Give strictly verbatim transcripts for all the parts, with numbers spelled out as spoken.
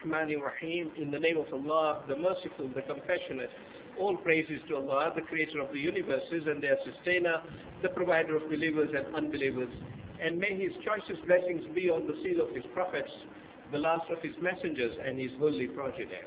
Rahmanir Rahim. In the name of Allah, the Merciful, the Compassionate. All praises to Allah, the Creator of the universes and their sustainer, the provider of believers and unbelievers. And may His choicest blessings be on the seal of His prophets, the last of His messengers, and His holy progeny.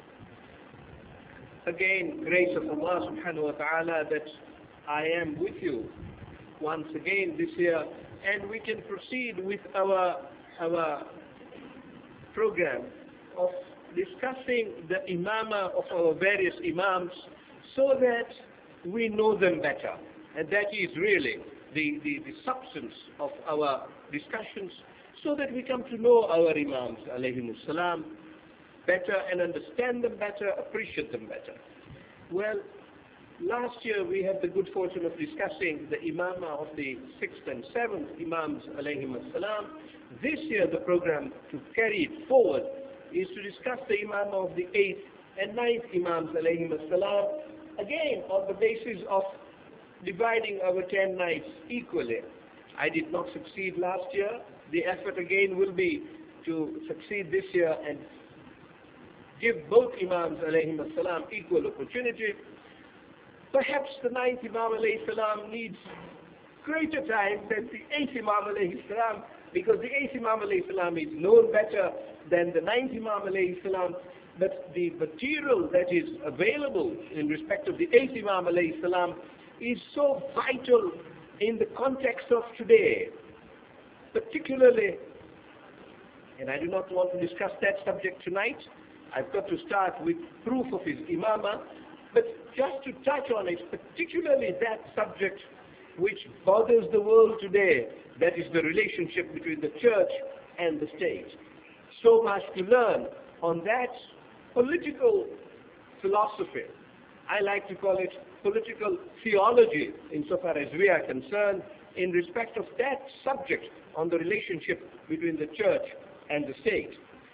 Again, grace of Allah subhanahu wa ta'ala that I am with you once again this year, and we can proceed with our, our program of discussing the imama of our various imams so that we know them better. And that is really the, the, the substance of our discussions, so that we come to know our imams, alayhimus salam, better and understand them better, appreciate them better. Well, last year we had the good fortune of discussing the imama of the sixth and seventh imams, alayhimus salam. This year the program to carry it forward is to discuss the imama of the eighth and ninth imams, alayhimus salam, again on the basis of dividing our ten nights equally. I did not succeed last year. The effort again will be to succeed this year and give both imams alayhimus salam equal opportunity. Perhaps the ninth imam alayhi salam needs greater time than the eighth imam alayhi salam, because the eighth imam alayhi salam is known better than the ninth imam alayhi salam. But the material that is available in respect of the eighth imam alayhi salam is so vital in the context of today, particularly, and I do not want to discuss that subject tonight. I've got to start with proof of his imama, but just to touch on it, particularly that subject which bothers the world today, that is the relationship between the church and the state. So much to learn on that political philosophy. I like to call it political theology insofar as we are concerned in respect of that subject on the relationship between the church and the state.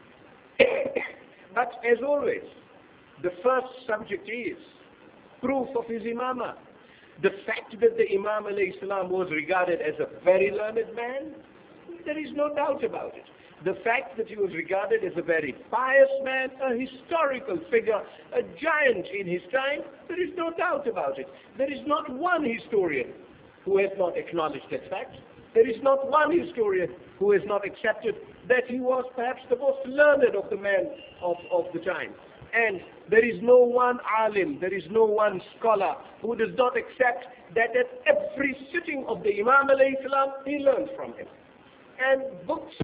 But as always, the first subject is proof of his imama. The fact that the Imam alayhi salam was regarded as a very learned man, there is no doubt about it. The fact that he was regarded as a very pious man, a historical figure, a giant in his time, there is no doubt about it. There is not one historian who has not acknowledged that fact. There is not one historian who has not accepted that he was perhaps the most learned of the men of, of the time. And there is no one alim, there is no one scholar who does not accept that at every sitting of the Imam alayhi salam, he learns from him. And books,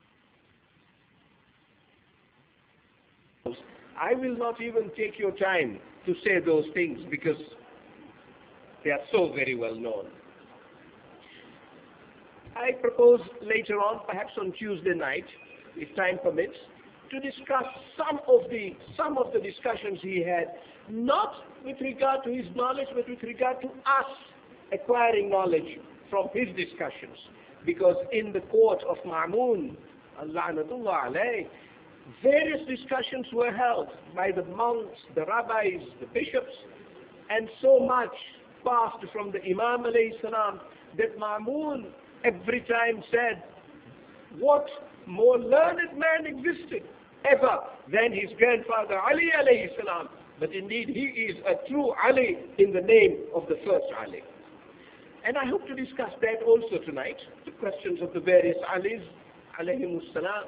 I will not even take your time to say those things because they are so very well known. I propose later on, perhaps on Tuesday night, if time permits, to discuss some of the some of the discussions he had, not with regard to his knowledge, but with regard to us acquiring knowledge from his discussions. Because in the court of Ma'mun, La'natullah alayh, various discussions were held by the monks, the rabbis, the bishops, and so much passed from the Imam alayhi salam that Ma'mun every time said, what more learned man existed ever than his grandfather Ali alayhi salam. But indeed he is a true Ali in the name of the first Ali. And I hope to discuss that also tonight, the questions of the various Alis alayhimus salam.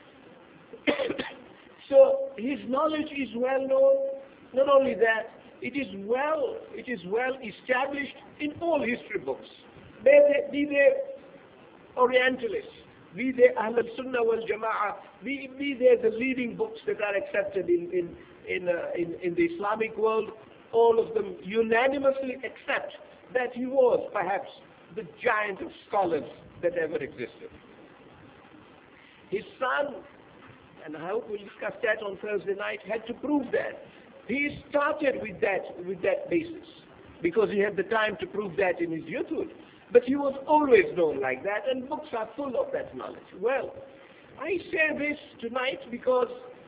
So his knowledge is well known. Not only that, it is well, it is well established in all history books. Be they, be they Orientalists, be they Ahl al-Sunnah wal-Jama'ah, be, be they the leading books that are accepted in, in, in, uh, in, in the Islamic world, all of them unanimously accept that he was perhaps the giant of scholars that ever existed. His son, and I hope we'll discuss that on Thursday night, had to prove that. He started with that, with that basis, because he had the time to prove that in his youthhood. But he was always known like that, and books are full of that knowledge. Well, I say this tonight because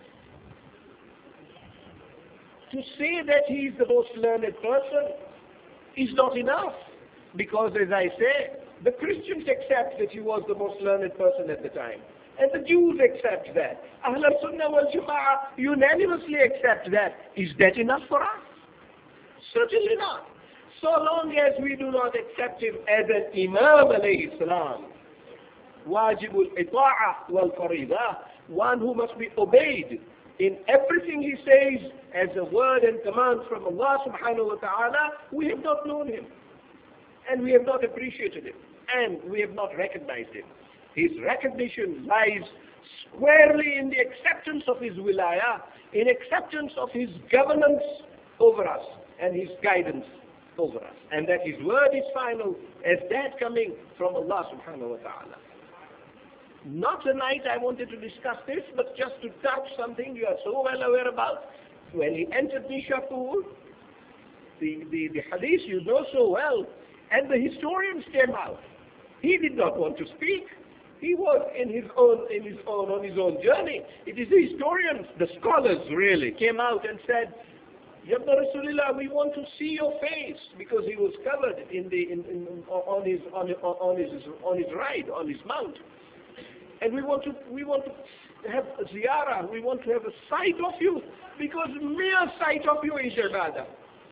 to say that he is the most learned person is not enough. Because as I say, the Christians accept that he was the most learned person at the time. And the Jews accept that. Ahl al-Sunnah wal Jama'ah unanimously accept that. Is that enough for us? Certainly not. So long as we do not accept him as an Imam alayhi salam, wajibul ita'a wal faridah, one who must be obeyed in everything he says as a word and command from Allah subhanahu wa ta'ala, we have not known him. And we have not appreciated him. And we have not recognized him. His recognition lies squarely in the acceptance of his wilayah, in acceptance of his governance over us and his guidance over us. And that his word is final as that coming from Allah subhanahu wa ta'ala. Not tonight I wanted to discuss this, but just to touch something you are so well aware about. When he entered Nishapur, the, the, the hadith you know so well, and the historians came out. He did not want to speak. He was in his own, in his own, on his own journey. It is the historians, the scholars really, came out and said, Ya Ibn Rasulullah, we want to see your face, because he was covered in the, in, in, on his, on, on his, on his ride, on his mount. And we want to, we want to have a ziyarah, we want to have a sight of you, because mere sight of you is ibadah.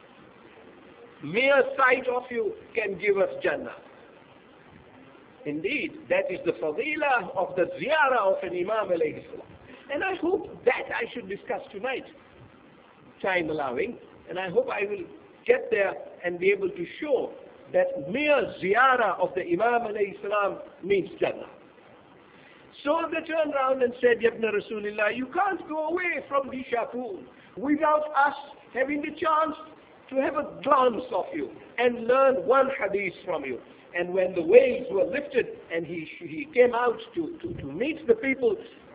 Mere sight of you can give us Jannah. Indeed, that is the fadilah of the ziyarah of an Imam alayhi salam. And I hope that I should discuss tonight, time allowing, and I hope I will get there and be able to show that mere ziyarah of the Imam alayhi salam means Jannah. So they turned around and said, Ya Ibn Rasulullah, you can't go away from Nishapur without us having the chance to have a glance of you and learn one hadith from you. And when the waves were lifted and he, he came out to, to, to meet the people,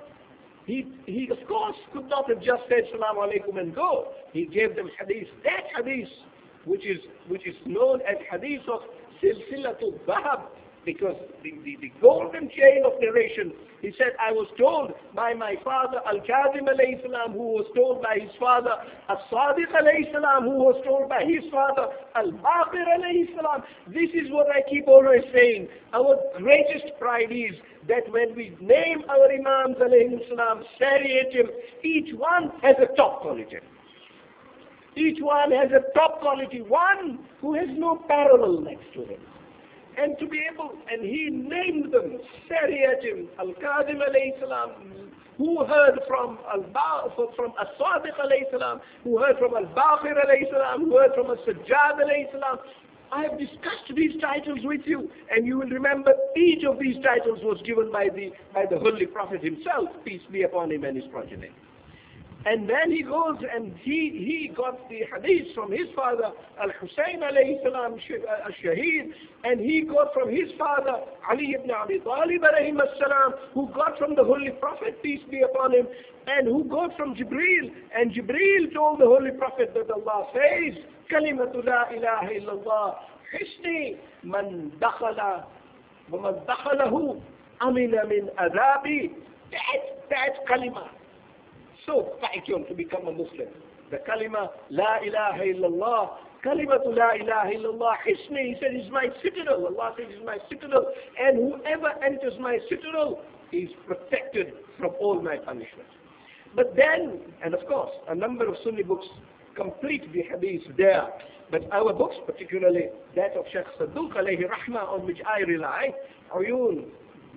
he, he of course could not have just said Salaam alaikum and go. He gave them hadith. That hadith, which is, which is known as hadith of Silsilatul Dhahab, because the, the, the golden chain of narration, he said, I was told by my father Al-Kazim alayhi salam, who was told by his father As-Sadiq alayhi salam, who was told by his father Al-Baqir alayhi salam. This is what I keep always saying. Our greatest pride is that when we name our Imams alayhi salam, seriatim, each one has a top quality. Each one has a top quality, one who has no parallel next to him. And to be able, and he named them, Sariyatim, Al-Qadim alayhi salam, who heard from from As-Sadiq alayhi salam, who heard from Al-Baqir alayhi salam, who heard from As-Sajjad alayhi salam. I have discussed these titles with you, and you will remember each of these titles was given by the, by the Holy Prophet himself, peace be upon him and his progeny. And then he goes and he, he got the hadith from his father, Al-Husayn alayhi salam, Al-Shaheed, and he got from his father, Ali ibn Abi Talib alayhi salam, who got from the Holy Prophet, peace be upon him, and who got from Jibreel. And Jibreel told the Holy Prophet that Allah says, Kalimatu la ilaha illallah, Hisni man dakhala, wa man dakhalahu, amina min adhabi. That, that kalima. So vital to become a Muslim. The kalima, La ilaha illallah, kalimatu La ilaha illallah, hisni, he said, is my citadel. Allah says, is my citadel. And whoever enters my citadel is protected from all my punishment. But then, and of course, a number of Sunni books complete the hadith there. But our books, particularly that of Shaykh Sadduq alayhi rahmah, on which I rely, Uyun,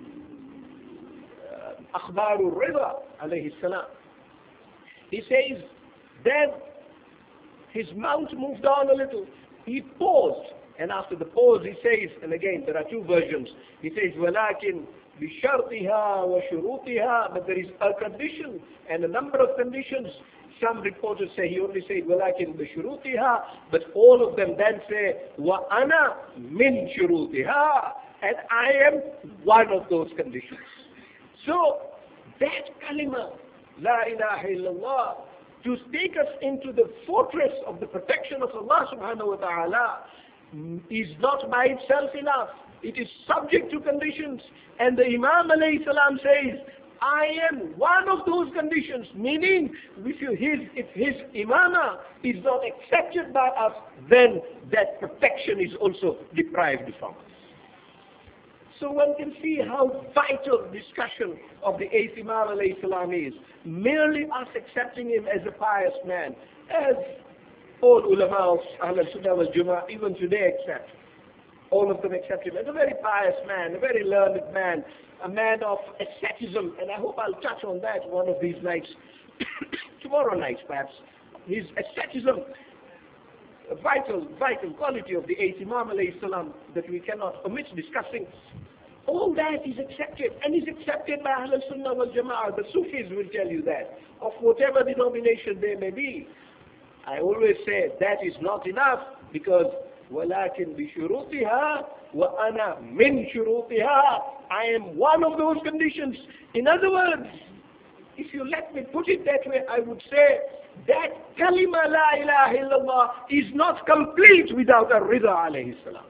uh, Akhbarul Rida alayhi salam. He says, then his mount moved on a little. He paused. And after the pause, he says, and again, there are two versions. He says, وَلَكِنْ بِشَرْطِهَا وَشُرُوطِهَا. But there is a condition and a number of conditions. Some reporters say, he only said, وَلَكِنْ بِشُرُوطِهَا. But all of them then say, وَأَنَا مِنْ شُرُوطِهَا. And I am one of those conditions. So, that kalima, La ilaha illallah, to take us into the fortress of the protection of Allah subhanahu wa ta'ala is not by itself enough. It is subject to conditions. And the Imam alayhi salam says, I am one of those conditions, meaning if, you, his, if his imamah is not accepted by us, then that protection is also deprived from us. So one can see how vital discussion of the eighth Imam alayhi salam is. Merely us accepting him as a pious man, as all ulama of Ahl al-Sunnah wal Jama'ah even today accept. All of them accept him as a very pious man, a very learned man, a man of asceticism, and I hope I'll touch on that one of these nights, tomorrow night perhaps. His asceticism, a vital, vital quality of the eighth Imam alayhi salam that we cannot omit discussing. All that is accepted, and is accepted by Ahl al-Sunnah wal Jama'ah. The Sufis will tell you that, of whatever denomination they may be. I always say that is not enough, because وَلَكِنْ بِشُرُوطِهَا وَأَنَا مِنْ شُرُوطِهَا. I am one of those conditions. In other words, if you let me put it that way, I would say that kalima la ilaha illallah is not complete without a Rida alayhi salam.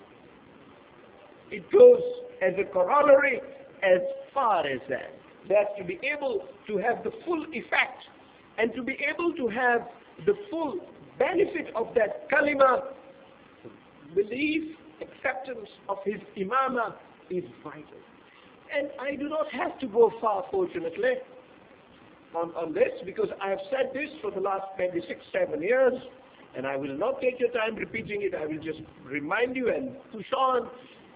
It goes as a corollary as far as that. That to be able to have the full effect and to be able to have the full benefit of that kalima, belief, acceptance of his imamah is vital. And I do not have to go far, fortunately, on, on this, because I have said this for the last maybe six, seven years, and I will not take your time repeating it. I will just remind you and push on.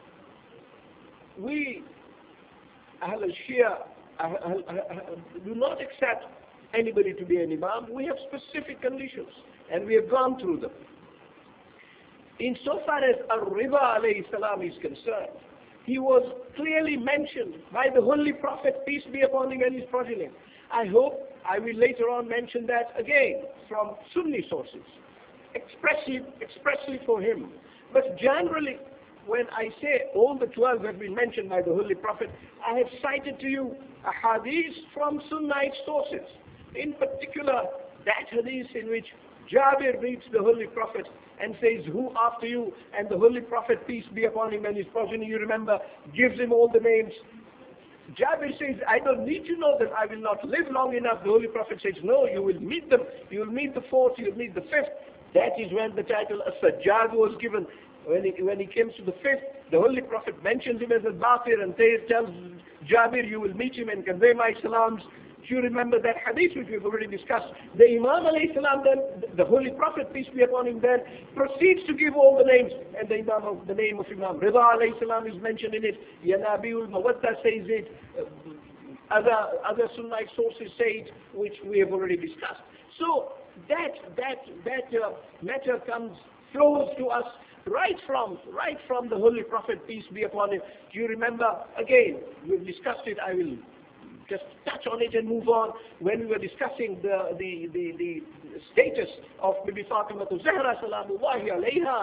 We, Ahl al-Shia, do not accept anybody to be an imam. We have specific conditions, and we have gone through them. Insofar as Ar-Rida alayhi salam is concerned, he was clearly mentioned by the Holy Prophet, peace be upon him, and his progeny. I hope I will later on mention that again from Sunni sources, expressly, expressly for him. But generally, when I say all the twelve have been mentioned by the Holy Prophet, I have cited to you a hadith from Sunnite sources. In particular, that hadith in which Jabir meets the Holy Prophet and says, who after you? And the Holy Prophet, peace be upon him, and his progeny, you remember, gives him all the names. Jabir says, I don't need to know them, I will not live long enough. The Holy Prophet says, no, you will meet them, you will meet the fourth, you will meet the fifth. That is when the title As-Sajjad was given. When he, when he comes to the fifth, the Holy Prophet mentions him as a Baqir and says, tells Jabir, you will meet him and convey my salams. Do you remember that hadith which we've already discussed? The Imam alayhi salam then, the Holy Prophet, peace be upon him, then proceeds to give all the names, and the Imam of, the name of Imam Rida alayhi salam is mentioned in it. Ya Nabiul Mawadda says it. Uh, other other Sunnite sources say it, which we have already discussed. So that that that uh, matter comes flows to us right from right from the Holy Prophet, peace be upon him. Do you remember? Again, we've discussed it. I will just touch on it and move on. When we were discussing the the the, the status of Bibi Fatima Zahra salamullahi alayha.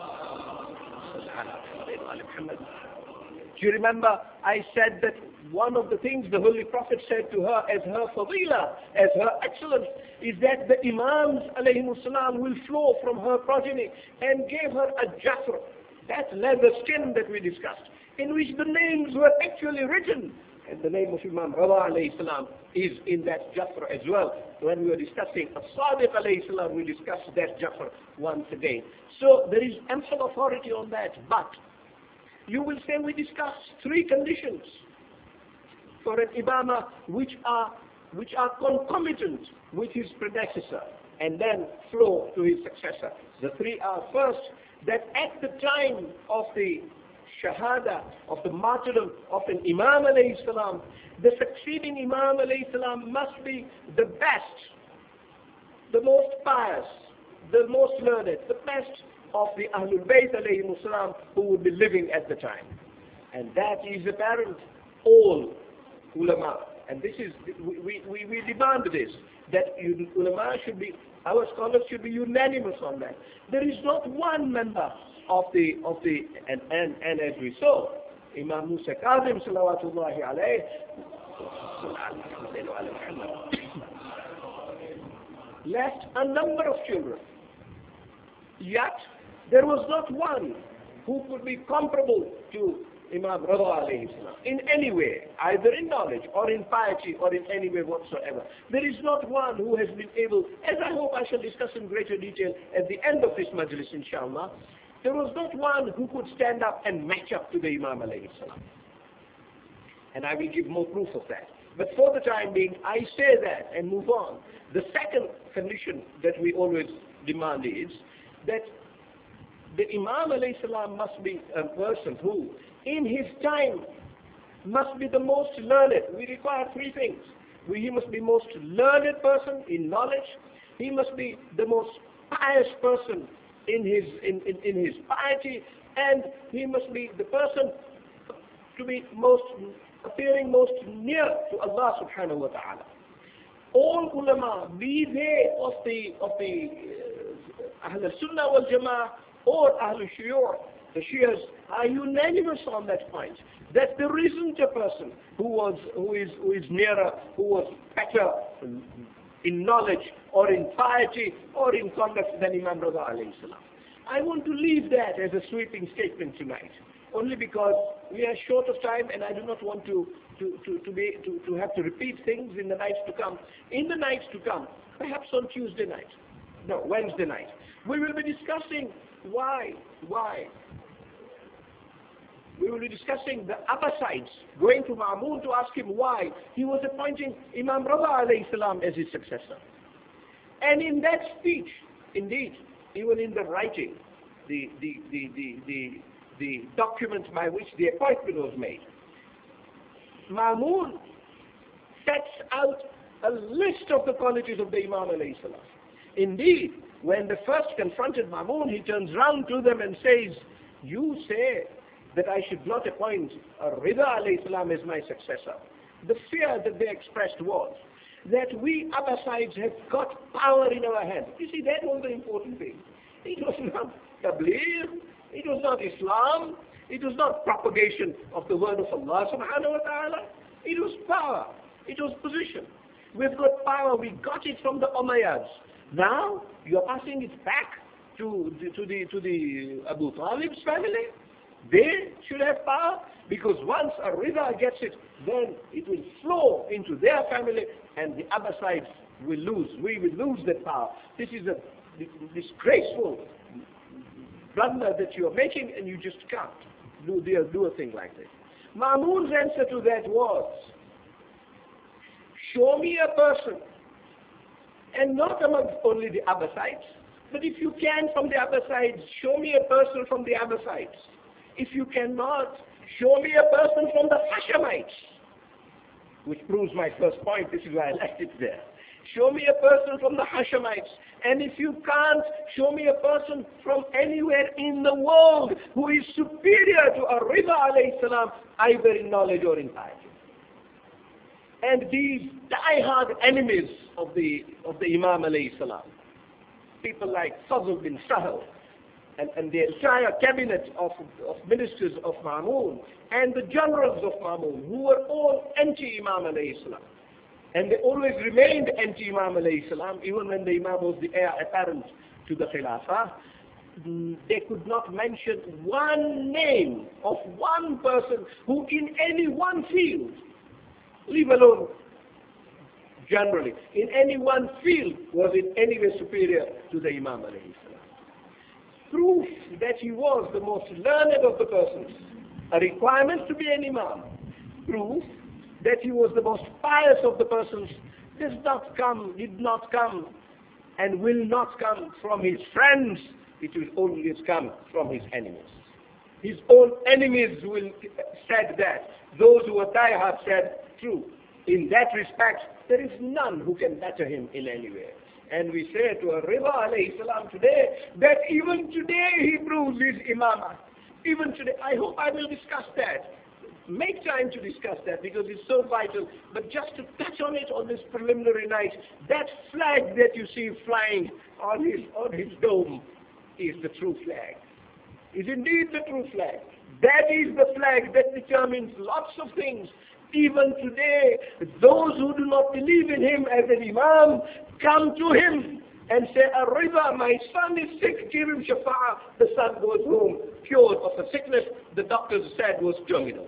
Do you remember I said that one of the things the Holy Prophet said to her as her fadila, as her excellence, is that the Imams alayhimus salam will flow from her progeny, and gave her a jafr, that leather skin that we discussed, in which the names were actually written. And the name of Imam Rida alayhi salam is in that jafr as well. When we were discussing As-Sadiq alayhi salam, we discussed that jafr once again. So there is ample authority on that. But you will say we discussed three conditions for an imamah which are which are concomitant with his predecessor and then flow to his successor. The three are, first, that at the time of the shahada, of the martyrdom of an imam alayhi salam, the succeeding imam alayhi salam must be the best, the most pious, the most learned, the best of the Ahlul Bayt alayhi salam who would be living at the time. And that is apparent all ulama. And this is, we, we, we demand this, that ulama should be, our scholars should be unanimous on that. There is not one member of the, of the, and, and, and as we saw, Imam Musa Kazim salawatullahi alayhi, left a number of children. Yet, there was not one who could be comparable to Imam Rida alayhi salam in any way, either in knowledge or in piety or in any way whatsoever. There is not one who has been able, as I hope I shall discuss in greater detail at the end of this majlis, inshallah, There was not one who could stand up and match up to the Imam alayhi salam. And I will give more proof of that. But for the time being, I say that and move on. The second condition that we always demand is that the Imam alayhi salam must be a person who, in his time, must be the most learned. We require three things. We, he must be most learned person in knowledge. He must be the most pious person in his in, in, in his piety, and he must be the person to be most appearing most near to Allah subhanahu wa ta'ala. All ulama, be they of the of the uh, Ahl al-Sunnah wal Jama'ah or Ahl al-Shuyur, the Shias, are unanimous on that point, that there isn't a person who was who is who is nearer, who was better in knowledge or in piety or in conduct than Imam Rida alayhi salam. I want to leave that as a sweeping statement tonight, only because we are short of time and I do not want to to, to, to be to, to have to repeat things in the nights to come. In the nights to come, perhaps on Tuesday night, no, Wednesday night, we will be discussing why, why. We will be discussing the Abbasides, going to Ma'mun to ask him why he was appointing Imam Rida alayhi salam as his successor. And in that speech, indeed, even in the writing, the, the, the, the, the, the document by which the appointment was made, Ma'mun sets out a list of the qualities of the Imam alayhi salam. Indeed, when the first confronted Ma'mun, he turns round to them and says, you say that I should not appoint a Rida alayhi salam as my successor. The fear that they expressed was that we Abbasides have got power in our hands. You see, that was the important thing. It was not Tabligh, it was not Islam, it was not propagation of the word of Allah subhanahu wa ta'ala. It was power, it was position. We've got power, we got it from the Umayyads. Now, you're passing it back to the, to the, to the Abu Talib's family. They should have power, because once a Rida gets it, then it will flow into their family and the Abbasides will lose. We will lose that power. This is a disgraceful blunder that you are making, and you just can't do, do a thing like this. Ma'mun's answer to that was, show me a person, and not amongst only the Abbasides, but if you can from the Abbasides, show me a person from the Abbasides. If you cannot, show me a person from the Hashemites, which proves my first point. This is why I left it there. Show me a person from the Hashemites. And if you can't, show me a person from anywhere in the world who is superior to a Rida alayhi salam, either in knowledge or in piety. And these die-hard enemies of the, of the Imam alayhi salam, people like Fazl bin Sahal, And, and the entire cabinet of, of ministers of Ma'mun and the generals of Ma'mun, who were all anti-Imam alayhi salam. And they always remained anti-Imam alayhi salam, even when the Imam was the heir apparent to the Khilafah. They could not mention one name of one person who in any one field, leave alone generally, in any one field was in any way superior to the Imam alayhi salam. Proof that he was the most learned of the persons, a requirement to be an imam. Proof that he was the most pious of the persons does not come, did not come, and will not come from his friends. It will always come from his enemies. His own enemies will said that. Those who were diehard said, true. In that respect, there is none who can better him in any way. And we say to a Rida alayhi salam today, that even today he proves his imamah. Even today, I hope I will discuss that. Make time to discuss that, because it's so vital. But just to touch on it on this preliminary night, that flag that you see flying on his, on his dome is the true flag. Is indeed the true flag. That is the flag that determines lots of things. Even today, those who do not believe in him as an imam come to him and say, Rida, my son is sick, give him shafa'ah. The son goes home cured of a sickness the doctors said was terminal.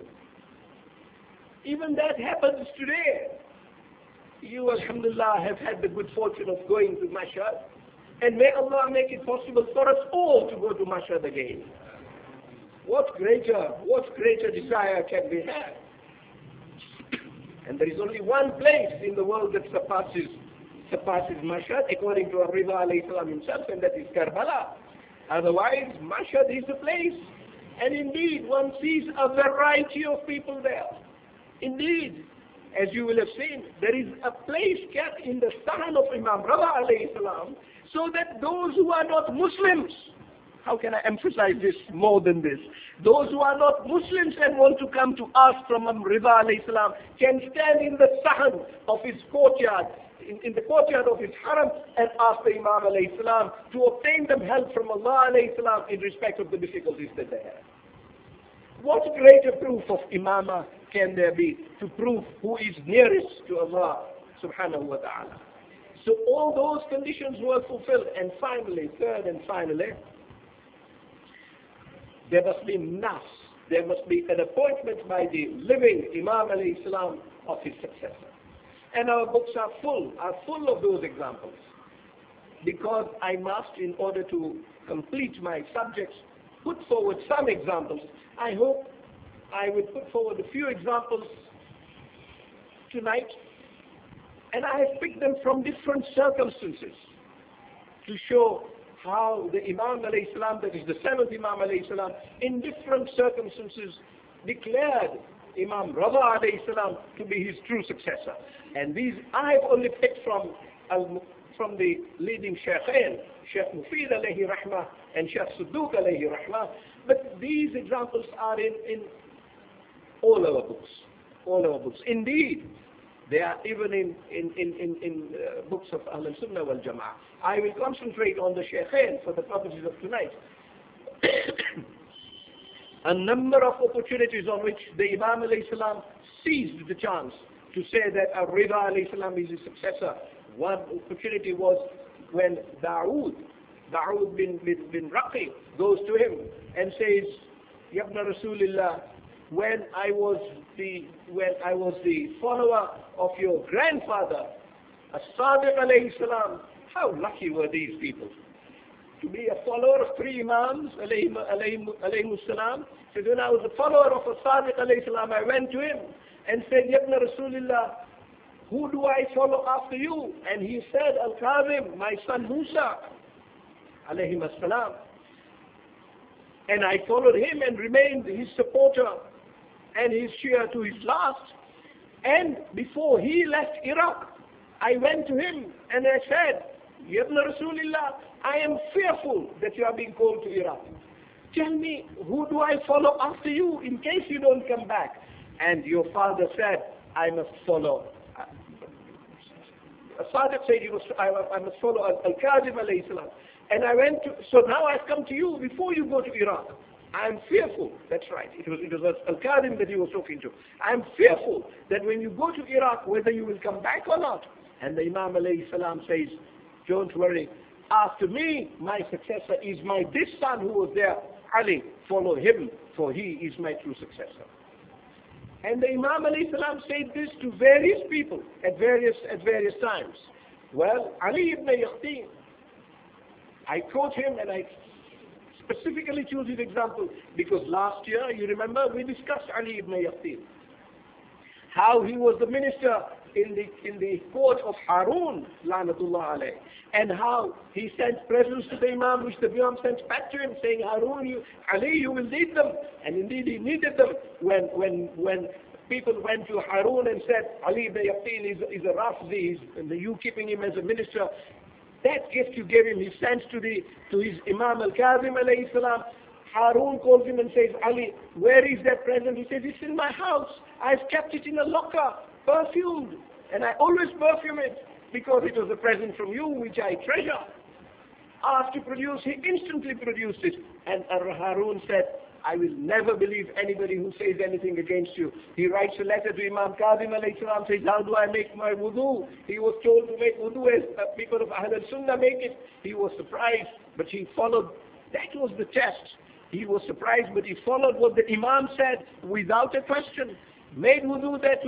Even that happens today. You, alhamdulillah, have had the good fortune of going to Mashhad. And may Allah make it possible for us all to go to Mashhad again. What greater, what greater desire can we have? And there is only one place in the world that surpasses surpasses Mashhad, according to Ar-Ridha alayhi salam himself, and that is Karbala. Otherwise, Mashhad is the place. And indeed, one sees a variety of people there. Indeed, as you will have seen, there is a place kept in the Sahan of Imam Rida alayhi salam, so that those who are not Muslims, how can I emphasize this more than this? Those who are not Muslims and want to come to us from Imam Rida alayhi salam can stand in the Sahan of his courtyard, in, in the courtyard of his haram, and ask the Imam alayhi salam to obtain them help from Allah alayhi salam in respect of the difficulties that they have. What greater proof of imamah can there be to prove who is nearest to Allah subhanahu wa ta'ala? So all those conditions were fulfilled. And finally, third and finally, there must be nas. There must be an appointment by the living Imam alayhi salam of his successor. And our books are full, are full of those examples. Because I must, in order to complete my subjects, put forward some examples. I hope I will put forward a few examples tonight. And I have picked them from different circumstances to show how the Imam alayhi salam, that is the seventh Imam alayhi salam, in different circumstances declared Imam Rida alayhi salam to be his true successor. And these I have only picked from from the leading Shaykhain, Shaykh Mufid alayhi rahmah and Shaykh Sudduk alayhi rahmah. But these examples are in, in all our books. All our books. Indeed, they are even in, in, in, in, in uh, books of Ahl al-Sunnah wal Jama'ah. I will concentrate on the Shaykhain for the purposes of tonight. A number of opportunities on which the Imam alayhi salam seized the chance to say that Ar-Ridha alayhi salam is his successor. One opportunity was when Dawood, Dawood bin, bin, bin Raqi goes to him and says, Yabna Rasulillah, when I was the when I was the follower of your grandfather, As-Sadiq alayhi salam, how lucky were these people to be a follower of three Imams alayhi alayhi salam. So when I was a follower of As-Sadiq alayhi salam, I went to him and said, Yabna Rasulillah, who do I follow after you? And he said, Al-Kazim, my son Musa alayhi salam. And I followed him and remained his supporter and his Shia to his last. And before he left Iraq, I went to him and I said, Yabna Rasulillah, I am fearful that you are being called to Iraq. Tell me, who do I follow after you in case you don't come back? And your father said, I must follow. Sadiq said, he was, I, I must follow Al-Kazim alayhi salam. And I went to, so now I've come to you before you go to Iraq. I am fearful, that's right, it was, it was Al-Kazim that he was talking to. I am fearful that when you go to Iraq, whether you will come back or not. And the Imam alayhi salam says, don't worry, after me, my successor is my, this son who was there, Ali, follow him, for he is my true successor. And the Imam alayhi salam said this to various people at various, at various times. Well, Ali ibn Yaqtin, I quote him and I specifically choose his example because last year, you remember, we discussed Ali ibn Yaqtin. How he was the minister in the in the court of Harun, Lanatullah alayh, and how he sent presents to the Imam, which the Imam sent back to him, saying, Harun, you, Ali, you will need them. And indeed he needed them when when when people went to Harun and said, Ali ibn Yaqtin is, is a Rafzi, and you keeping him as a minister. That gift you gave him, he sent to the to his Imam Al-Kazim alayhi salam. Harun calls him and says, Ali, where is that present? He says, it's in my house. I've kept it in a locker, perfumed. And I always perfume it because it was a present from you which I treasure. Asked to produce, he instantly produced it. And Harun said, I will never believe anybody who says anything against you. He writes a letter to Imam Kazim alayhi salam, says, how do I make my wudu? He was told to make wudu as people of Ahl al-Sunnah make it. He was surprised, but he followed. That was the test. He was surprised, but he followed what the Imam said without a question. Made wudu that way.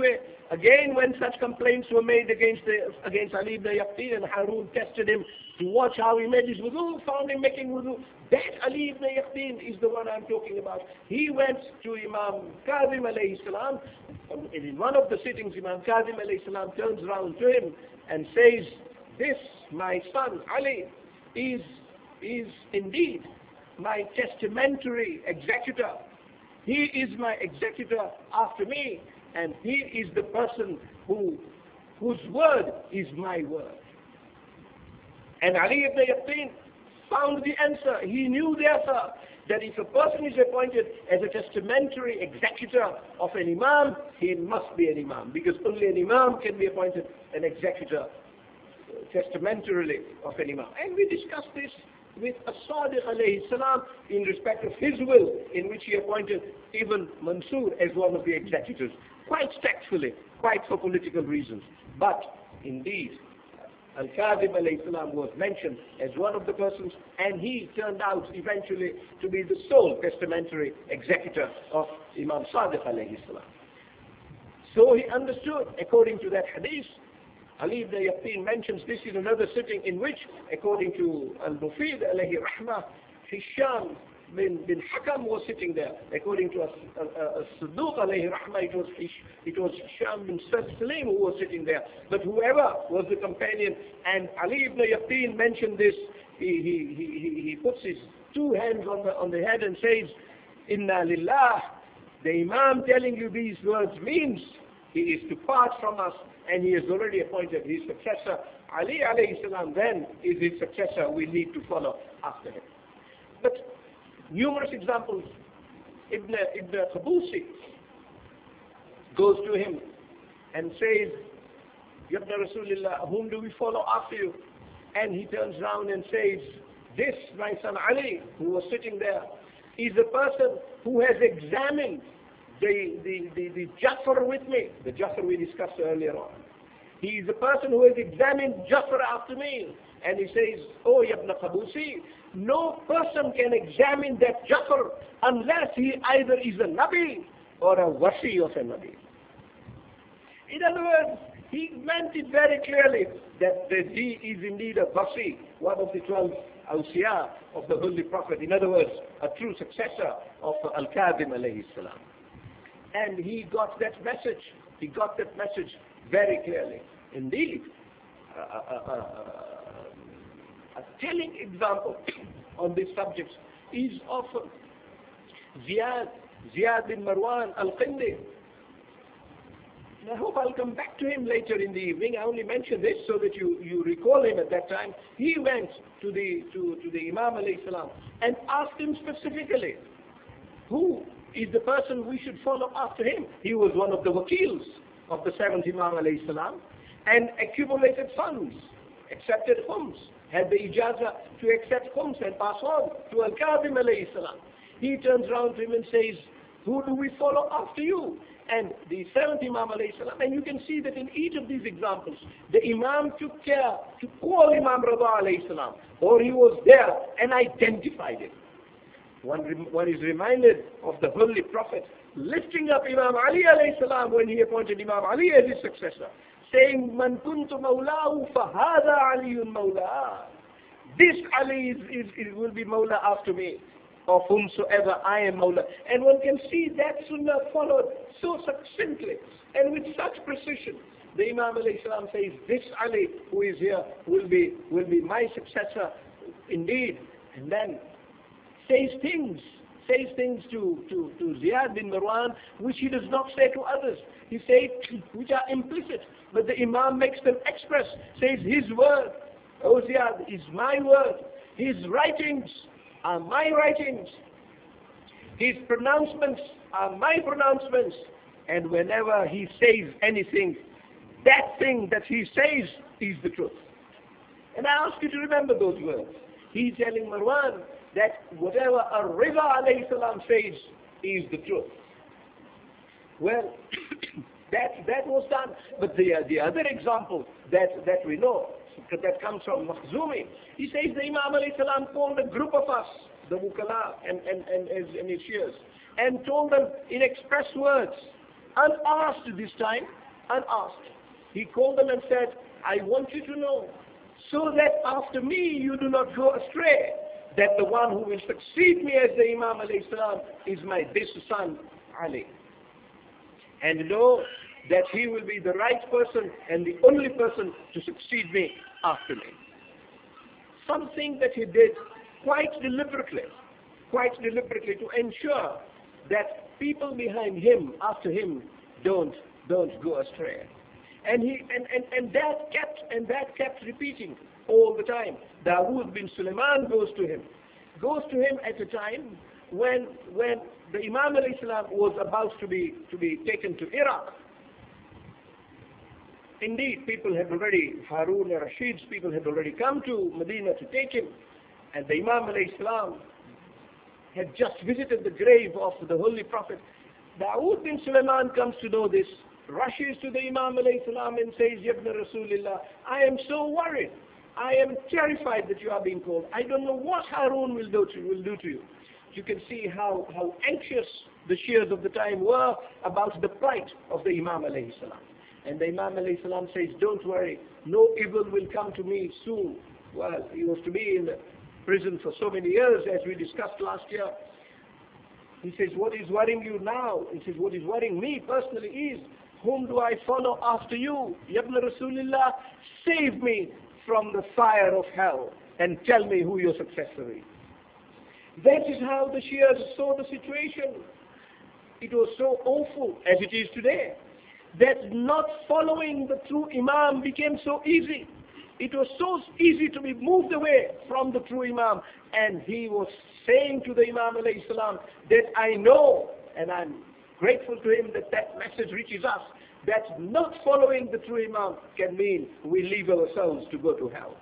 Again, when such complaints were made against the, against Ali ibn Yaqtin, and Harun tested him to watch how he made his wudu, found him making wudu. That Ali ibn Yaqtin is the one I'm talking about. He went to Imam Kazim alayhi salam, and in one of the sittings, Imam Kazim alayhi salam turns around to him and says, this, my son Ali, is, is indeed my testamentary executor. He is my executor after me, and he is the person who, whose word is my word. And Ali ibn Yaqtin found the answer. He knew therefore that if a person is appointed as a testamentary executor of an imam, he must be an imam, because only an imam can be appointed an executor testamentarily of an imam. And we discussed this with As-Sadiq alayhi salam in respect of his will, in which he appointed Ibn Mansur as one of the executors, quite tactfully, quite for political reasons. But indeed, Al-Kazim alayhi salam was mentioned as one of the persons, and he turned out eventually to be the sole testamentary executor of Imam Sadiq alayhi salam. So he understood, according to that hadith, Ali ibn Yaqtin mentions this in another sitting in which, according to Al-Mufid alayhi rahmah, Hisham bin, bin Hakam was sitting there. According to As-Sidduq alayhi rahmah, it was, it was Hisham bin Salim who was sitting there. But whoever was the companion, and Ali ibn Yaqtin mentioned this, he, he, he, he puts his two hands on the, on the head and says, Inna lillah. The Imam telling you these words means he is to part from us, and he has already appointed his successor. Ali alayhi salam then is his successor. We need to follow after him. But numerous examples. Ibn, Ibn Qabusi goes to him and says, Yabna Rasulullah, whom do we follow after you? And he turns around and says, this, my son Ali, who was sitting there, is a person who has examined the, the, the, the Jafar with me, the Jafar we discussed earlier on. He is a person who has examined Jafar after me. And he says, oh Ibn Qabusi, no person can examine that Jafar unless he either is a Nabi or a Wasi of a Nabi. In other words, he meant it very clearly that, that he is indeed a Wasi, one of the twelve Awsiya of the Holy Prophet. In other words, a true successor of Al-Kazim alayhi salam. And he got that message. He got that message very clearly. Indeed, uh, uh, uh, a telling example on this subject is of Ziyad, Ziyad bin Marwan al-Qindi. I hope I'll come back to him later in the evening. I only mention this so that you, you recall him at that time. He went to the, to, to the Imam alayhi salam and asked him specifically, who is the person we should follow after him? He was one of the wakils of the seventh Imam alayhi salam, and accumulated funds, accepted khums, had the ijazah to accept khums and pass on to Al-Kazim alayhi salam. He turns around to him and says, who do we follow after you? And the seventh Imam alayhi salam, and you can see that in each of these examples, the Imam took care to call Imam Rida alayhi salam, or he was there and identified him. One, one is reminded of the Holy Prophet lifting up Imam Ali alayhi salam when he appointed Imam Ali as his successor, saying, Man kuntu mawlahu fahada aliyun mawla. This Ali is, is, is, will be mawla after me, of whomsoever I am mawla. And one can see that sunnah followed so succinctly and with such precision. The Imam alayhi salam says, this Ali who is here will be, will be my successor indeed. And then says things, says things to, to, to Ziyad bin Marwan which he does not say to others. He says which are implicit, but the Imam makes them express, says his word, O Ziyad, is my word. His writings are my writings. His pronouncements are my pronouncements. And whenever he says anything, that thing that he says is the truth. And I ask you to remember those words. He's telling Marwan that whatever Ar-Rida alayhi salam says is the truth. Well, that, that was done. But the, the other example that, that we know, that comes from Makhzumi, he says the Imam alayhi salam called a group of us, the Wukala and, and, and, and, and his Shias, and told them in express words, unasked this time, unasked. He called them and said, I want you to know, so that after me you do not go astray, that the one who will succeed me as the Imam alayhi salam is my this son, Ali. And know that he will be the right person and the only person to succeed me after me. Something that he did quite deliberately, quite deliberately to ensure that people behind him, after him, don't don't go astray. And he and, and, and that kept and that kept repeating all the time. Dawood bin Sulaiman goes to him, goes to him at a time when when the Imam alayhi salam was about to be to be taken to Iraq. Indeed, people had already, Harun al-Rashid's people had already come to Medina to take him, and the Imam alayhi salam had just visited the grave of the Holy Prophet. Dawood bin Sulaiman comes to know this, rushes to the Imam alayhi salam and says, Ya ibn Rasulillah, I am so worried. I am terrified that you are being called. I don't know what Harun will do to you. Will do to you. You can see how, how anxious the Shias of the time were about the plight of the Imam alayhi salam. And the Imam alayhi salam says, don't worry, no evil will come to me soon. Well, he was to be in the prison for so many years, as we discussed last year. He says, what is worrying you now? He says, what is worrying me personally is, whom do I follow after you? Ya ibn Rasulillah, save me from the fire of hell and tell me who your successor is. That is how the Shias saw the situation. It was so awful, as it is today, that not following the true Imam became so easy. It was so easy to be moved away from the true Imam. And he was saying to the Imam alayhi salam that I know, and I'm grateful to him that that message reaches us, that not following the true Imam can mean we leave ourselves to go to hell.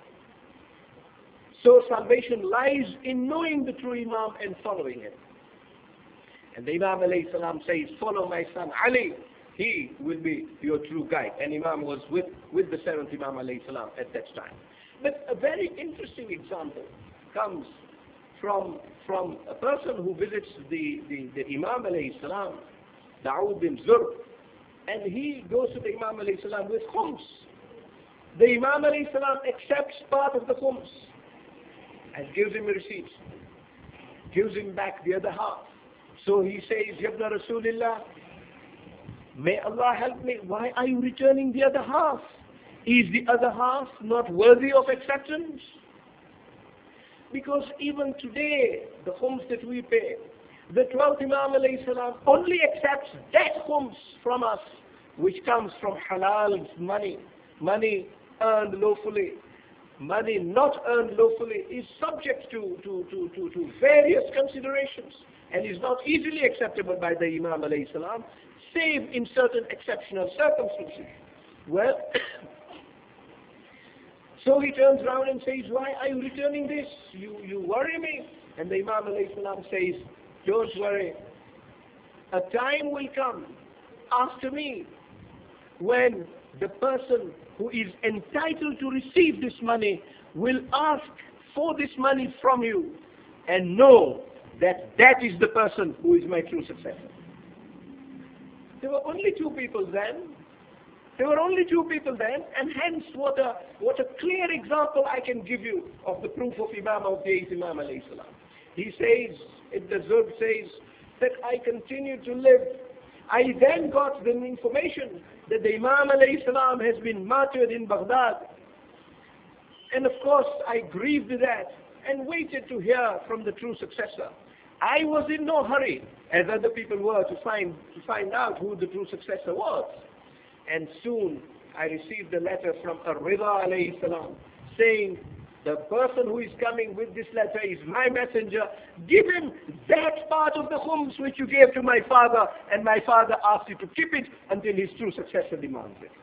So salvation lies in knowing the true Imam and following him. And the Imam alayhi salam says, follow my son Ali. He will be your true guide. And Imam was with, with the seventh Imam alayhi salam at that time. But a very interesting example comes from, from a person who visits the, the, the Imam alayhi salam, Dawood bin Zurb, and he goes to the Imam alayhi salam with khums. The Imam alayhi salam accepts part of the khums and gives him a receipt, gives him back the other half. So he says, Ya ibn Rasulillah, may Allah help me, why are you returning the other half? Is the other half not worthy of acceptance? Because even today, the khums that we pay, the twelfth Imam alayhi salam only accepts that khums from us, which comes from halal money, money earned lawfully. Money not earned lawfully is subject to, to, to, to, to various considerations and is not easily acceptable by the Imam alayhi salam, save in certain exceptional circumstances. Well, so he turns around and says, why are you returning this? You, you worry me. And the Imam alayhi salam says, don't worry. A time will come after me when the person who is entitled to receive this money will ask for this money from you and know that that is the person who is my true successor. There were only two people then. There were only two people then, and hence what a, what a clear example I can give you of the proof of Imam of the eighth Imam alayhi salam. He says, the Zurb says, that I continued to live. I then got the information that the Imam alayhi salam has been martyred in Baghdad. And of course I grieved that and waited to hear from the true successor. I was in no hurry, as other people were, to find, to find out who the true successor was. And soon I received a letter from Ar-Rida alayhi salam saying, the person who is coming with this letter is my messenger. Give him that part of the khums which you gave to my father, and my father asked you to keep it until his true successor demands it.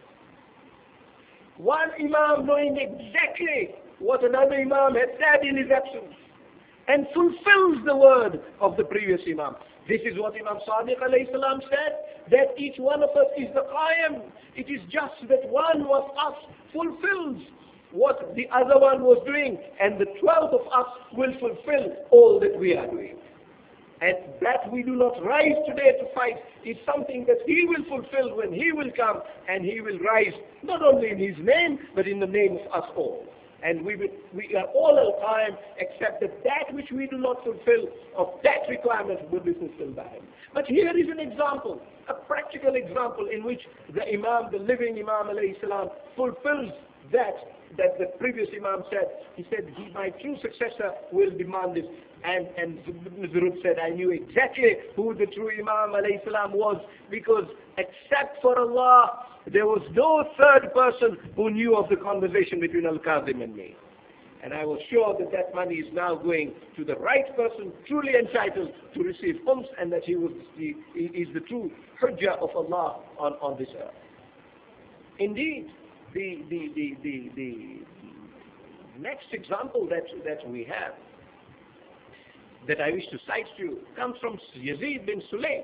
One Imam knowing exactly what another Imam had said in his absence, and fulfills the word of the previous Imam. This is what Imam Sadiq alayhi salam said, that each one of us is the Qayyim. It is just that one of us fulfills what the other one was doing, and the twelfth of us will fulfill all that we are doing. And that we do not rise today to fight is something that he will fulfill when he will come, and he will rise not only in his name, but in the name of us all. And we, will, we are all al-Qaim, except that that which we do not fulfill of that requirement will be fulfilled by him. But here is an example, a practical example in which the Imam, the living Imam alayhi salam, fulfills that that the previous Imam said. He said, he, my true successor will demand this. And, and Ibn Zurub said, I knew exactly who the true Imam alayhi salam was, because except for Allah, there was no third person who knew of the conversation between Al-Kazim and me. And I was sure that that money is now going to the right person, truly entitled to receive khums, and that he was the, he is the true hujjah of Allah on, on this earth. Indeed, the, the, the, the, the next example that, that we have, that I wish to cite to you, comes from Yazid bin Sulayd.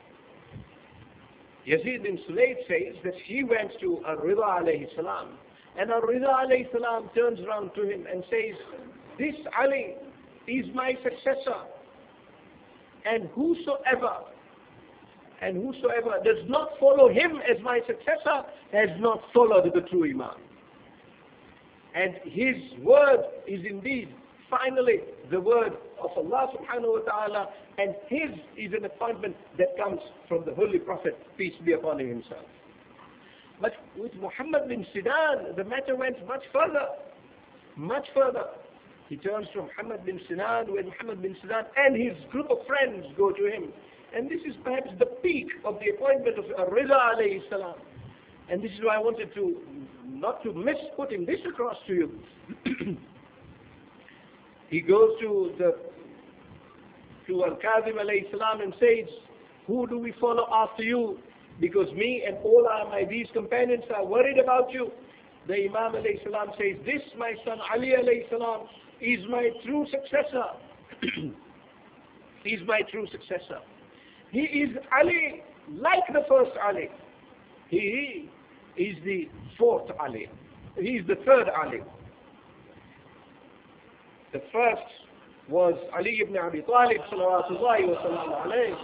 Yazid bin Sulayd says that he went to Ar-Rida alayhi salam, and Ar-Rida alayhi salam turns around to him and says, this Ali is my successor, and whosoever and whosoever does not follow him as my successor has not followed the true Imam. And his word is indeed finally the word of Allah subhanahu wa ta'ala, and his is an appointment that comes from the Holy Prophet, peace be upon him himself. But with Muhammad bin Sinan, the matter went much further, much further. He turns to Muhammad bin Sinan, when Muhammad bin Sinan and his group of friends go to him. And this is perhaps the peak of the appointment of Ar-Rida alayhi salam. And this is why I wanted to, not to miss putting this across to you. He goes to the to Al-Kazim alayhi salam and says, who do we follow after you? Because me and all our, my these companions are worried about you. The Imam alayhi salam says, this my son Ali alayhi salam is my true successor. He's my true successor. He is Ali like the first Ali. He is the fourth Ali. He is the third Ali. The first was Ali ibn Abi Talib salawatullahi wa sallam alayhi.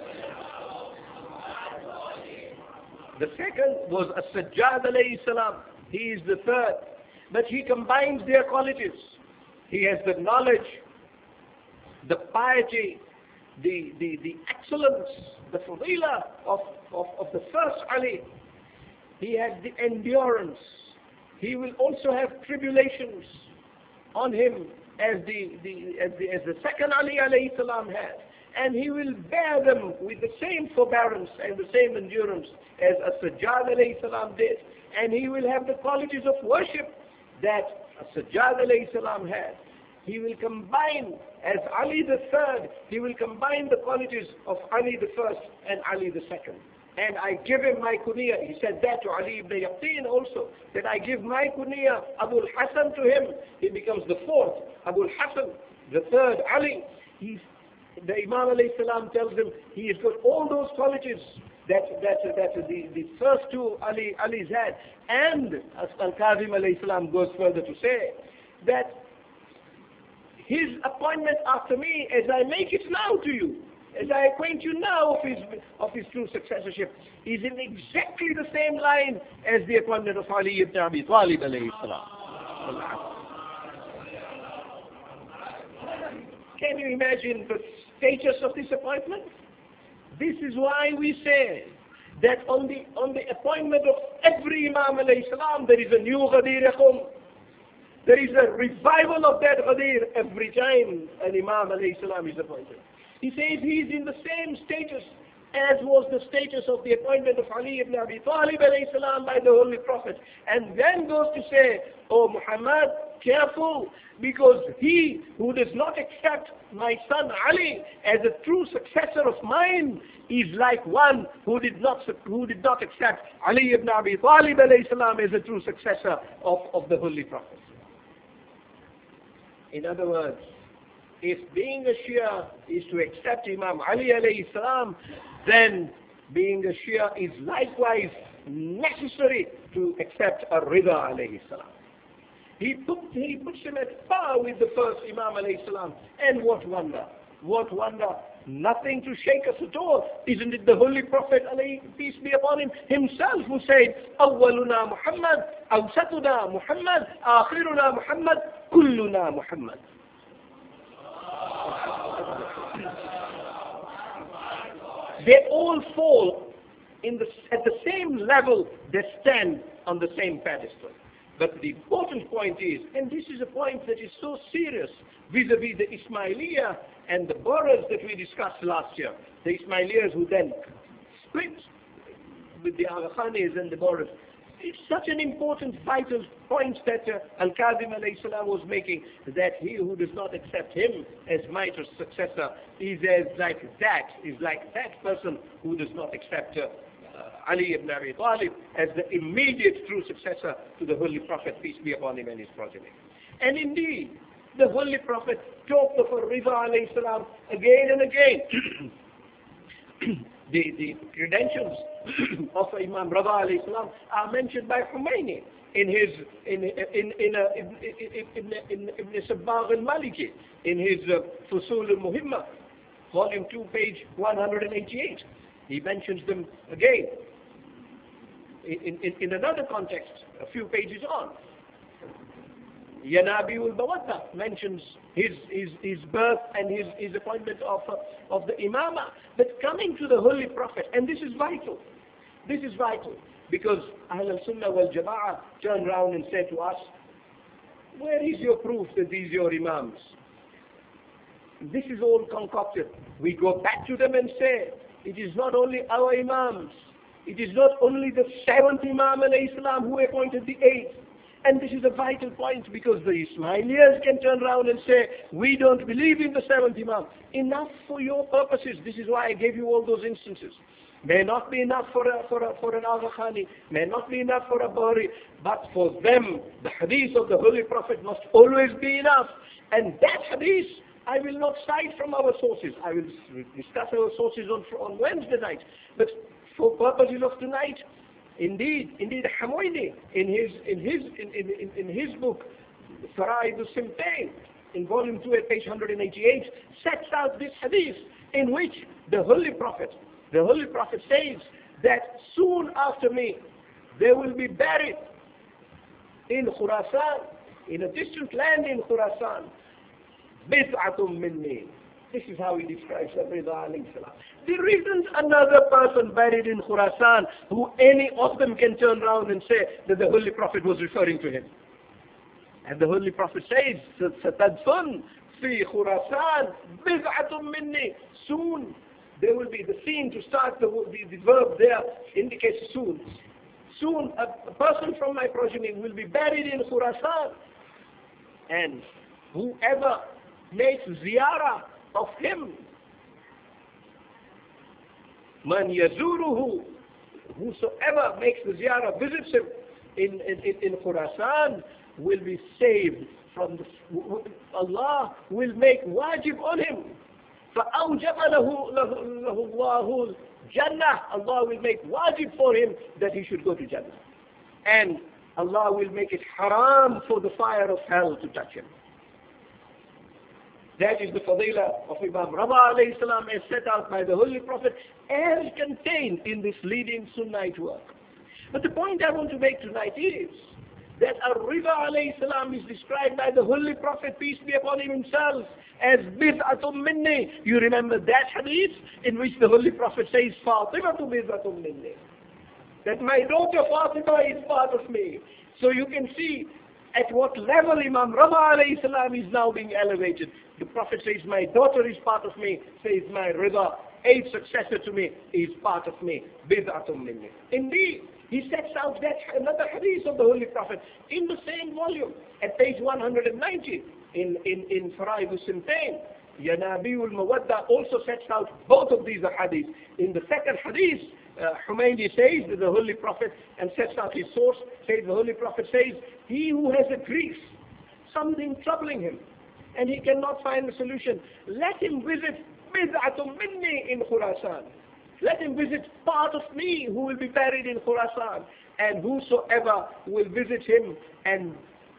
The second was As-Sajjad alayhi salam. He is the third. But he combines their qualities. He has the knowledge, the piety, the, the, the excellence, the fadila of, of, of the first Ali. He has the endurance. He will also have tribulations on him as the, the, as the, as the second Ali alayhi salam had. And he will bear them with the same forbearance and the same endurance as As-Sajjad alayhi salam did. And he will have the qualities of worship that As-Sajjad alayhi salam had. He will combine, as Ali the third, he will combine the qualities of Ali the first and Ali the second. And I give him my kunya. He said that to Ali ibn Yaqeen also, that I give my kunya, Abu al-Hasan, to him. He becomes the fourth, Abu al-Hasan, the third Ali. He's, the Imam alayhi salam tells him he has got all those qualities that, that, that the, the first two Ali, Ali's had. And Al-Kazim alayhi salam goes further to say that his appointment after me, as I make it now to you, as I acquaint you now of his, of his true successorship, is in exactly the same line as the appointment of Ali ibn Abi Talib alayhi salam. Can you imagine the status of this appointment? This is why we say that on the, on the appointment of every Imam alayhi salam, there is a new Ghadir Khum. There is a revival of that Ghadir every time an Imam alayhi salam is appointed. He says he is in the same status as was the status of the appointment of Ali ibn Abi Talib alayhi salam by the Holy Prophet. And then goes to say, oh Muhammad, careful, because he who does not accept my son Ali as a true successor of mine is like one who did not who did not accept Ali ibn Abi Talib alayhi salam as a true successor of, of the Holy Prophet. In other words, if being a Shia is to accept Imam Ali alayhi salam, then being a Shia is likewise necessary to accept Ar-Rida alayhi salam. He, put, he puts him at par with the first Imam alayhi salam. And what wonder, what wonder nothing to shake us at all. Isn't it the Holy Prophet, alayhi, peace be upon him, himself who said, أولنا محمد, أوسطنا محمد, آخرنا محمد, كلنا محمد. They all fall in the, at the same level, they stand on the same pedestal. But the important point is, and this is a point that is so serious vis-a-vis the Ismailiyah and the Bohras that we discussed last year, the Ismailiyahs who then split with the Aga Khanis and the Bohras. It's such an important, vital point that uh, Al-Kazim alayhi salam was making, that he who does not accept him as mighty successor is as like that, is like that person who does not accept uh, uh, Ali ibn Abi Talib as the immediate true successor to the Holy Prophet, peace be upon him, and his progeny. And indeed, the Holy Prophet talked of Riza alayhi salam again and again. The, the credentials of Imam Rida alayhi salam are mentioned by Khomeini in his in in in uh, in in in Ibn Sabbagh al-Maliki in his uh, Fusul al-Muhimma, volume two, page one hundred eighty-eight. He mentions them again in, in, in another context a few pages on. Yanabi al-Bawadda mentions his, his, his birth and his, his appointment of, uh, of the Imama. But coming to the Holy Prophet, and this is vital, this is vital, because Ahl al-Sunnah wal-Jama'ah turned around and said to us, where is your proof that these are your Imams? This is all concocted. We go back to them and say, it is not only our Imams, it is not only the seventh Imam alayhi salam who appointed the eighth. And this is a vital point, because the Ismailiyas can turn around and say, we don't believe in the seventh Imam. Enough for your purposes. This is why I gave you all those instances. May not be enough for a, for a, for an Aga Khani, may not be enough for a Bohri, but for them, the hadith of the Holy Prophet must always be enough. And that hadith, I will not cite from our sources. I will discuss our sources on, on Wednesday night. But for purposes of tonight, Indeed, indeed, Khomeini in his in his in, in, in his book Fara'id al-Simtain in volume two at page one hundred eighty-eight sets out this hadith in which the Holy Prophet, the Holy Prophet says that soon after me they will be buried in Khurasan, in a distant land in Khurasan, bid'atum minni. This is how he describes Rida alayhi salam. There isn't another person buried in Khurasan who any of them can turn around and say that the Holy Prophet was referring to him. And the Holy Prophet says, "Satadfun fi Khurasan bid'atum minni." Soon there will be the scene to start the, the, the verb there indicates soon. Soon a, a person from my progeny will be buried in Khurasan, and whoever makes ziyarah of him, man yazuruhu, whosoever makes the ziyarah, visits him in, in, in Khurasan, will be saved from the, Allah will make wajib on him. فَأَوْجَبَ لَهُ لَهُ اللَّهُ Jannah. Allah will make wajib for him that he should go to Jannah. And Allah will make it haram for the fire of hell to touch him. That is the fadila of Imam Rida alayhi salam as set out by the Holy Prophet as contained in this leading Sunnite work. But the point I want to make tonight is that Ar-Rida alayhi salam is described by the Holy Prophet, peace be upon him himself, as bid'atum minni. You remember that hadith in which the Holy Prophet says, Fatimatu bid'atum minni, that my daughter Fatima is part of me. So you can see at what level Imam Rida alayhi salam is now being elevated. The Prophet says, my daughter is part of me, says my Rida, a successor to me, is part of me, bid'atum minni. Indeed, he sets out that another hadith of the Holy Prophet in the same volume at page one hundred ninety in, in, in Fara'id al-Simtain. Yanabi al-Mawadda also sets out both of these hadiths. In the second hadith, uh, Khomeini says that the Holy Prophet, and sets out his source, says the Holy Prophet says, he who has a grief, something troubling him, and he cannot find a solution, let him visit bid'atum minni in Khurasan. Let him visit part of me who will be buried in Khurasan. And whosoever will visit him and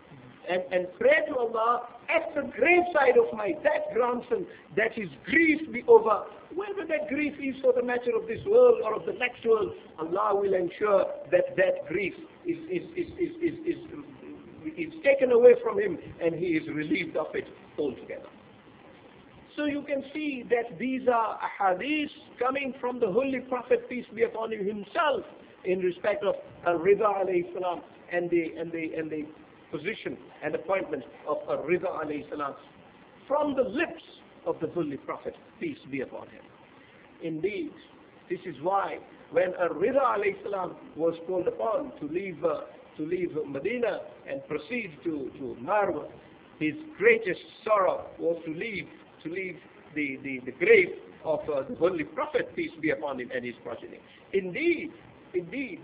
and, and pray to Allah at the graveside of my dead grandson, that his grief be over. Whether that grief is for the matter of this world or of the next world, Allah will ensure that that grief is, is, is, is, is, is, is taken away from him, and he is relieved of it altogether. So you can see that these are ahadith coming from the Holy Prophet, peace be upon him, himself, in respect of Al-Rida alayhi salam and the, and, the, and the position and appointment of Al-Rida alayhi salam from the lips of the Holy Prophet, peace be upon him. Indeed, this is why when Al-Rida alayhi salam was called upon to leave, uh, to leave Medina and proceed to, to Marwa, his greatest sorrow was to leave to leave the, the, the grave of uh, the Holy Prophet, peace be upon him, and his progeny. Indeed, indeed,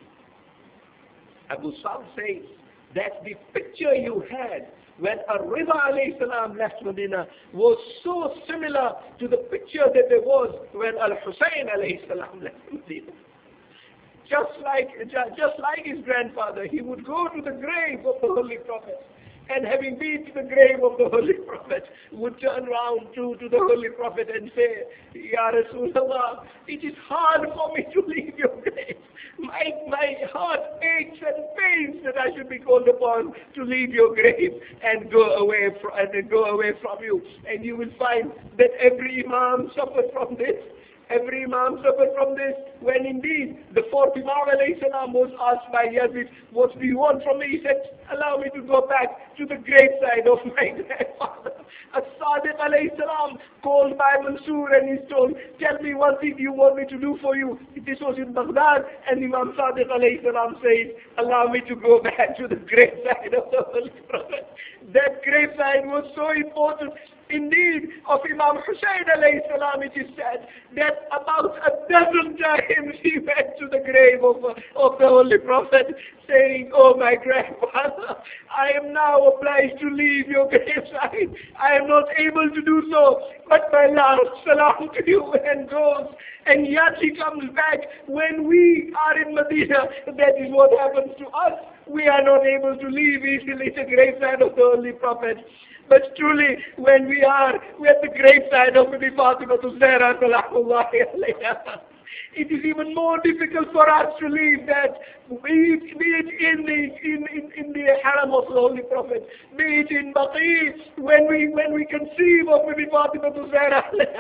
Abu Sa'd says that the picture you had when Ar-Rida alayhi salam left Medina was so similar to the picture that there was when Al-Hussein alayhi salam left Medina. Just like, just like his grandfather, he would go to the grave of the Holy Prophet, and having been to the grave of the Holy Prophet, would turn round to, to the Holy Prophet and say, Ya Rasulullah, it is hard for me to leave your grave. My, my heart aches and pains that I should be called upon to leave your grave and go away from, and go away from you. And you will find that every Imam suffered from this. Every Imam suffered from this, when indeed the fourth Imam alayhi salam was asked by Yazid, what do you want from me? He said, allow me to go back to the graveside of my grandfather. As-Sadiq alayhi salam called by Mansur and he's told, tell me one thing you want me to do for you. This was in Baghdad, and Imam Sadiq alayhi salam says, allow me to go back to the graveside of the Holy Prophet. That graveside was so important. Indeed, of Imam Hussein alayhi salam, it is said that about a dozen times he went to the grave of, of the Holy Prophet, saying, oh my grandfather, I am now obliged to leave your graveside. I am not able to do so, but my last salam to you, and goes. And yet he comes back when we are in Medina. That is what happens to us. We are not able to leave easily the graveside of the Holy Prophet. But truly, when we are at the graveside of Bibi Fatima Zahra salamullahi alayha, it is even more difficult for us to leave that, be it, be it in the in, in, in the haram of the Holy Prophet, be it in Baqi, when we when we conceive of Bibi Fatima Zahra,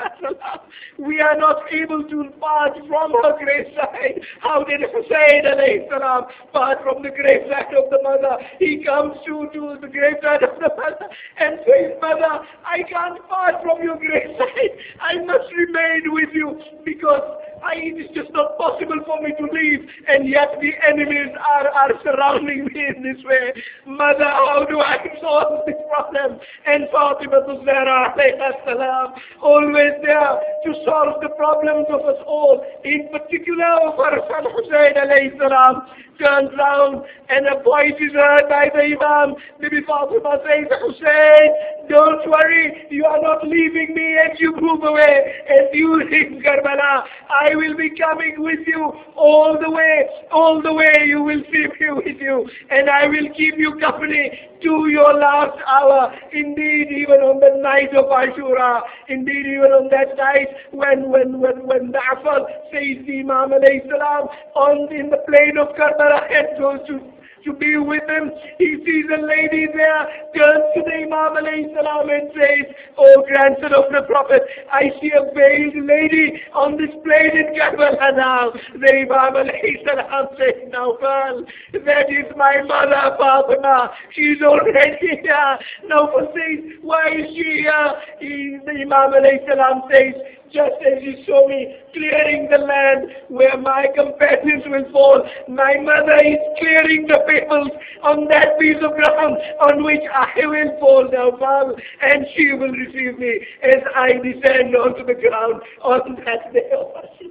we are not able to part from her graveside. How did Hussein alayhi salam part from the graveside of the mother? He comes to, to the graveside of the mother and says, mother, I can't part from your graveside. I must remain with you because I, it is just not possible for me to leave, and yet the enemies are, are surrounding me in this way. Mother, how do I solve this problem? And Fatima Zahra alayhi salam, always there to solve the problems of us all, in particular of our son Hussein alayhi salam, turns round and a voice is heard by the Imam. Bibi Fatima says, Hussein, don't worry, you are not leaving me as you move away, as you leave Karbala. I will be coming with you all the way, all the way you will see me with you, and I will keep you company to your last hour. Indeed, even on the night of Ashura, indeed, even on that night when when when when Ja'far says the Imam alayhi salam on in the plain of Karbala and goes to to be with him, he sees a lady there, turns to the Imam alayhi salam and says, oh grandson of the Prophet, I see a veiled lady on this plain in Karbala now. The Imam alayhi salam says, Nawfal, that is my mother Fatima. She's already here. Nawfal says, why is she here? He, the Imam alayhi salam says, just as you saw me clearing the land where my companions will fall, my mother is clearing the pebbles on that piece of ground on which I will fall down, and she will receive me as I descend onto the ground on that day of Ashura.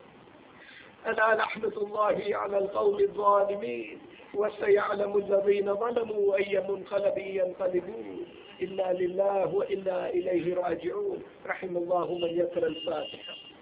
ألا لعنة الله على القوم الظالمين وسيعلم الذين ظلموا أي منقلب ينقلبون إلا لله وإلا إليه راجعون. رحم الله من يقرأ الفاتحة.